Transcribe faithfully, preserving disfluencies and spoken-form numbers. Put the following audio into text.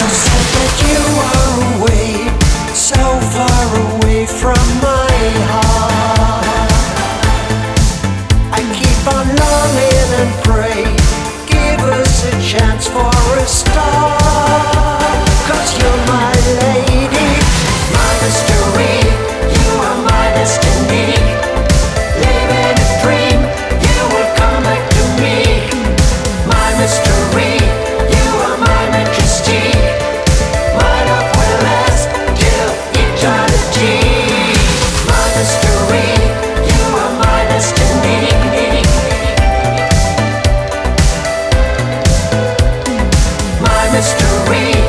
Said that you are away, so far away from my heart. I keep on longing and pray, give us a chance for a start. Cause you're my lady, my mystery, you are my destiny. Living a dream, you will come back to me. My mystery, you are my majesty. My love will last till eternity. My mystery, you are my destiny. My mystery.